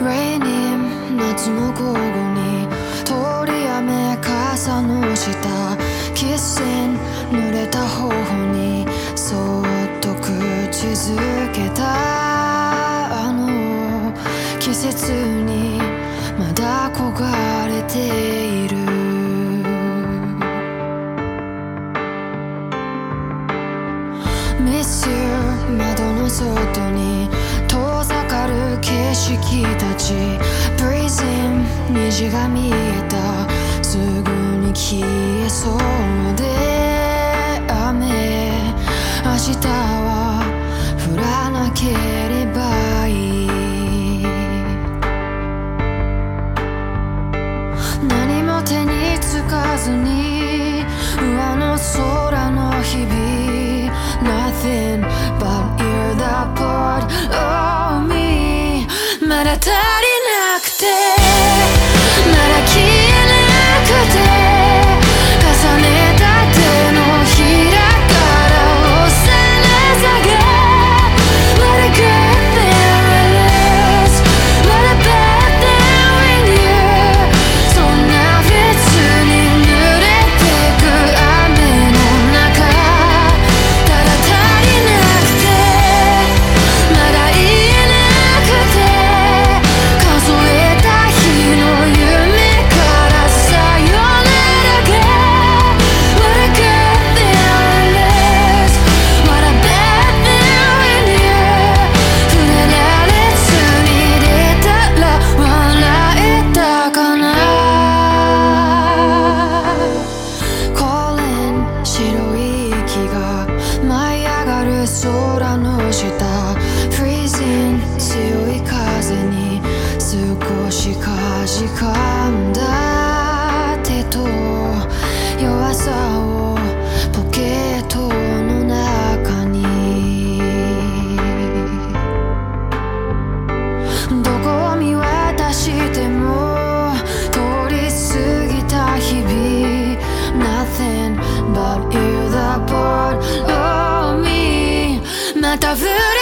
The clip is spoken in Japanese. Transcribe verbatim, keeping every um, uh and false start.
Raining 夏の午後に通り雨傘の下 Kissing 濡れた頬にそっと口づけたあの季節にまだ焦がれているMiss you 窓の外に遠ざかる景色たち Breezing 虹が見えたすぐに消えそうで雨明日は降らなければいい何も手につかずに上の空の日々Nothing but you're the part of me まだ足りなくてまだ消えなくて重ねた手のひらから押され下げ What a good thing it is What a bad thing when you そんな別に濡れてく雨の中空の下 Freezing 強い風に少しかじかんだ手と弱さをポケットの中にどこを見渡しても通り過ぎた日々 Nothing but you're the part of meまた降る